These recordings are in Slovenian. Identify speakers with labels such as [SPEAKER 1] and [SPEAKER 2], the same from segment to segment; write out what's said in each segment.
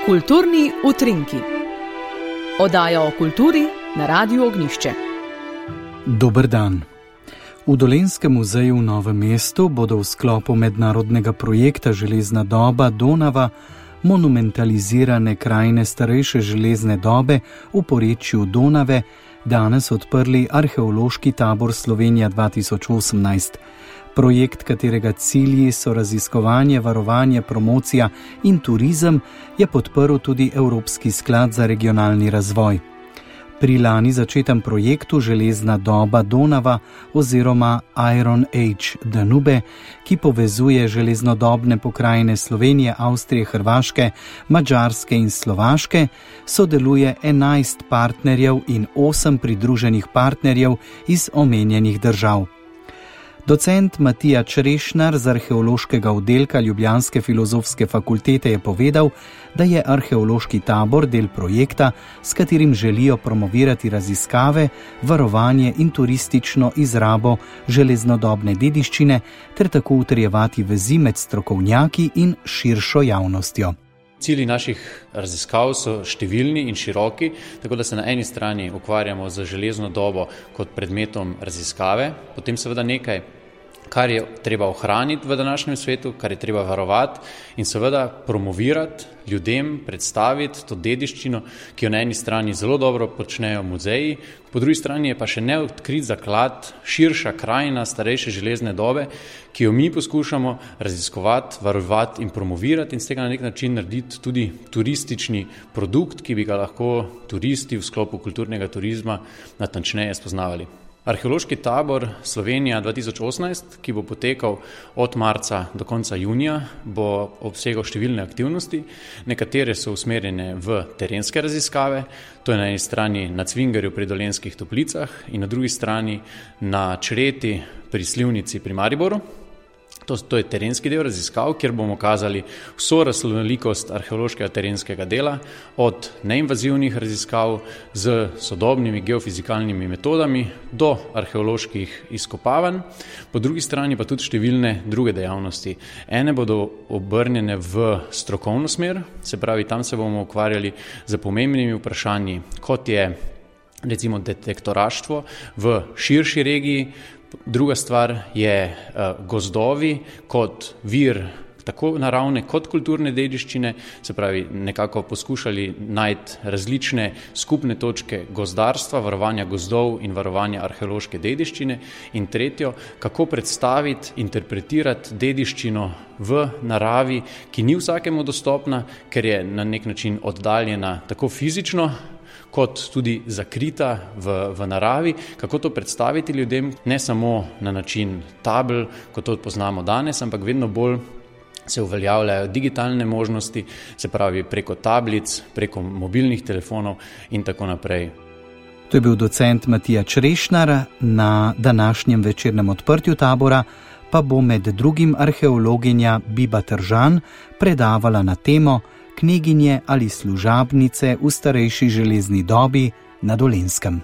[SPEAKER 1] Kulturni utrinki. Oddaja o kulturi na Radiu Ognjišče.
[SPEAKER 2] Dober dan. V Dolenjskem muzeju v Novem mestu bodo v sklopu mednarodnega projekta Železna doba Donava monumentalizirane krajine starejše železne dobe v porečju Donave danes odprli arheološki tabor Slovenija 2018. Projekt, katerega cilji so raziskovanje, varovanje, promocija in turizem, je podprl tudi Evropski sklad za regionalni razvoj. Pri lani začetem projektu Železna doba Donava oziroma Iron Age Danube, ki povezuje železnodobne pokrajine Slovenije, Avstrije, Hrvaške, Madžarske in Slovaške, sodeluje 11 partnerjev in 8 pridruženih partnerjev iz omenjenih držav. Docent Matija Črešnar z arheološkega oddelka Ljubljanske filozofske fakultete je povedal, da je arheološki tabor del projekta, s katerim želijo promovirati raziskave, varovanje in turistično izrabo železnodobne dediščine ter tako utrjevati vezi med strokovnjaki in širšo javnostjo.
[SPEAKER 3] Cilji naših raziskav so številni in široki, tako da se na eni strani ukvarjamo z železno dobo kot predmetom raziskave, potem seveda nekaj, kar je treba ohraniti v današnjem svetu, kar je treba varovati in seveda promovirati ljudem, predstaviti to dediščino, ki jo na eni strani zelo dobro počnejo muzeji, po drugi strani je pa še neodkrit zaklad, širša krajina starejše železne dobe, ki jo mi poskušamo raziskovati, varovati in promovirati in z tega na nek način narediti tudi turistični produkt, ki bi ga lahko turisti v sklopu kulturnega turizma natančneje spoznavali. Arheološki tabor Slovenija 2018, ki bo potekal od marca do konca junija, bo obsegal številne aktivnosti. Nekatere so usmerjene v terenske raziskave, to je na eni strani na Cvingerju pri Dolenjskih Toplicah in na drugi strani na Čreti pri Slivnici pri Mariboru. To je terenski del raziskav, kjer bomo kazali vso raznolikost arheološkega terenskega dela, od neinvazivnih raziskav z sodobnimi geofizikalnimi metodami do arheoloških izkopavanj, po drugi strani pa tudi številne druge dejavnosti. Ene bodo obrnjene v strokovno smer, se pravi, tam se bomo ukvarjali z pomembnimi vprašanji, kot je recimo detektoraštvo v širši regiji. Druga stvar je gozdovi kot vir tako naravne kot kulturne dediščine, se pravi nekako poskušali najti različne skupne točke gozdarstva, varovanja gozdov in varovanja arheološke dediščine. In tretjo, kako predstaviti, interpretirati dediščino v naravi, ki ni vsakemu dostopna, ker je na nek način oddaljena tako fizično, kot tudi zakrita v naravi, kako to predstaviti ljudem, ne samo na način tabel, kot to poznamo danes, ampak vedno bolj se uveljavljajo digitalne možnosti, se pravi preko tablic, preko mobilnih telefonov in tako naprej.
[SPEAKER 2] To je bil docent Matija Črešnar. Na današnjem večernem odprtju tabora pa bo med drugim arheologinja Biba Tržan predavala na temo Kneginje ali služabnice v starejši železni dobi na Dolenjskem.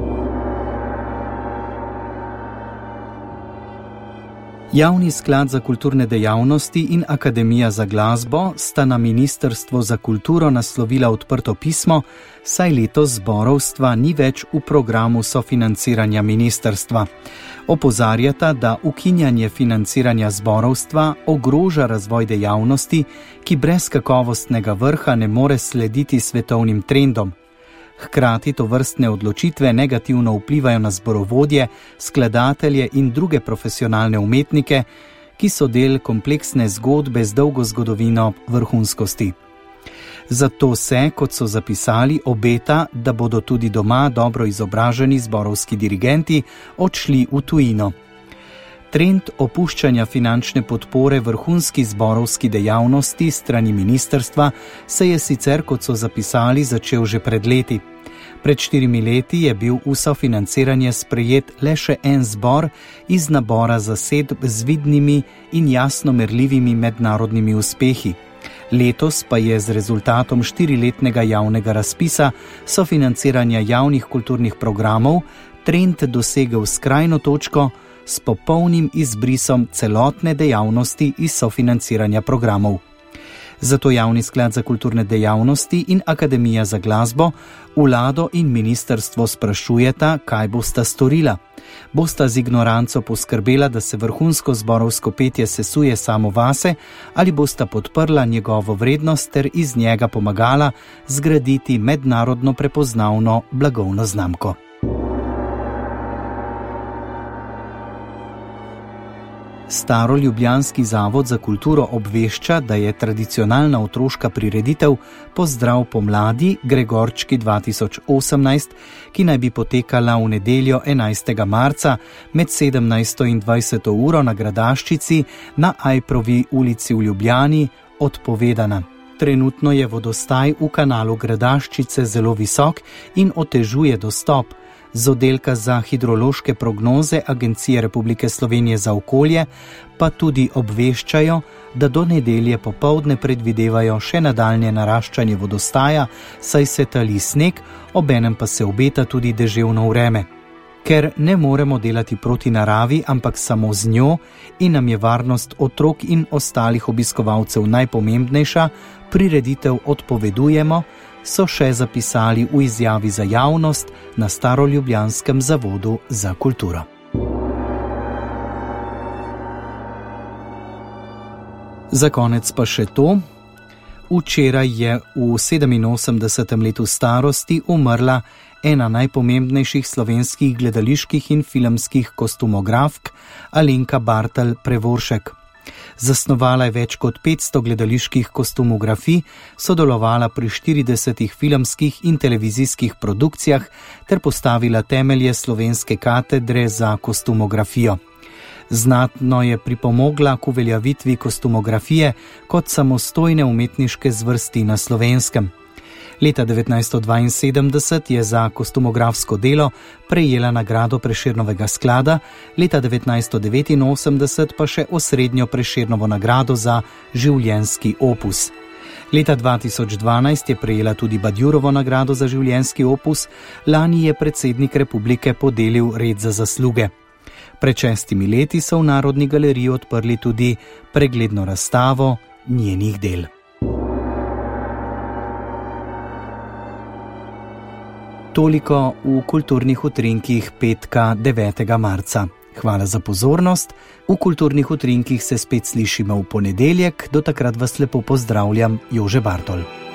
[SPEAKER 2] Javni sklad za kulturne dejavnosti in Akademija za glasbo sta na Ministrstvo za kulturo naslovila odprto pismo, saj letos zborovstva ni več v programu sofinanciranja ministrstva. Opozarjata, da ukinjanje financiranja zborovstva ogroža razvoj dejavnosti, ki brez kakovostnega vrha ne more slediti svetovnim trendom. Hkrati to vrstne odločitve negativno vplivajo na zborovodje, skladatelje in druge profesionalne umetnike, ki so del kompleksne zgodbe z dolgo zgodovino vrhunskosti. Zato se, kot so zapisali, obeta, da bodo tudi doma dobro izobraženi zborovski dirigenti odšli v tujino. Trend opuščanja finančne podpore vrhunski zborovski dejavnosti strani ministrstva se je sicer, kot so zapisali, začel že pred leti. Pred 4 leti je bil v sofinanciranje sprejet le še en zbor iz nabora zasedb z vidnimi in jasno merljivimi mednarodnimi uspehi. Letos pa je z rezultatom 4-letnega javnega razpisa sofinanciranja javnih kulturnih programov trend dosegel skrajno točko s popolnim izbrisom celotne dejavnosti iz sofinanciranja programov. Zato Javni sklad za kulturne dejavnosti in Akademija za glasbo vlado in ministrstvo sprašujeta, kaj bosta storila. Bosta z ignoranco poskrbela, da se vrhunsko zborovsko petje sesuje samo vase, ali bosta podprla njegovo vrednost ter iz njega pomagala zgraditi mednarodno prepoznavno blagovno znamko. Staroljubljanski zavod za kulturo obvešča, da je tradicionalna otroška prireditev Pozdrav pomladi Gregorčki 2018, ki naj bi potekala v nedeljo 11. marca med 17. in 20. uro na Gradaščici na Ajprovi ulici v Ljubljani, odpovedana. Trenutno je vodostaj v kanalu Gradaščice zelo visok in otežuje dostop. Z oddelka za hidrološke prognoze Agencije Republike Slovenije za okolje pa tudi obveščajo, da do nedelje popoldne predvidevajo še nadaljnje naraščanje vodostaja, saj se tali sneg, obenem pa se obeta tudi deževno vreme. Ker ne moremo delati proti naravi, ampak samo z njo in nam je varnost otrok in ostalih obiskovalcev najpomembnejša, prireditev odpovedujemo, so še zapisali v izjavi za javnost na Staroljubljanskem zavodu za kulturo. Za konec pa še to. Včeraj je v 87. letu starosti umrla ena najpomembnejših slovenskih gledaliških in filmskih kostumografk Alenka Bartl Prevoršek. Zasnovala je več kot 500 gledaliških kostumografij, sodelovala pri 40 filmskih in televizijskih produkcijah ter postavila temelje slovenske katedre za kostumografijo. Znatno je pripomogla k uveljavitvi kostumografije kot samostojne umetniške zvrsti na Slovenskem. Leta 1972 je za kostumografsko delo prejela nagrado Prešernovega sklada, leta 1989 pa še osrednjo Prešernovo nagrado za življenjski opus. Leta 2012 je prejela tudi Badjurovo nagrado za življenjski opus, lani je predsednik republike podelil red za zasluge. Pred 6 leti so v Narodni galeriji odprli tudi pregledno razstavo njenih del. Toliko v kulturnih utrinkih petka 9. marca. Hvala za pozornost. V kulturnih utrinkih se spet slišimo v ponedeljek. Do takrat vas lepo pozdravljam, Jože Bartol.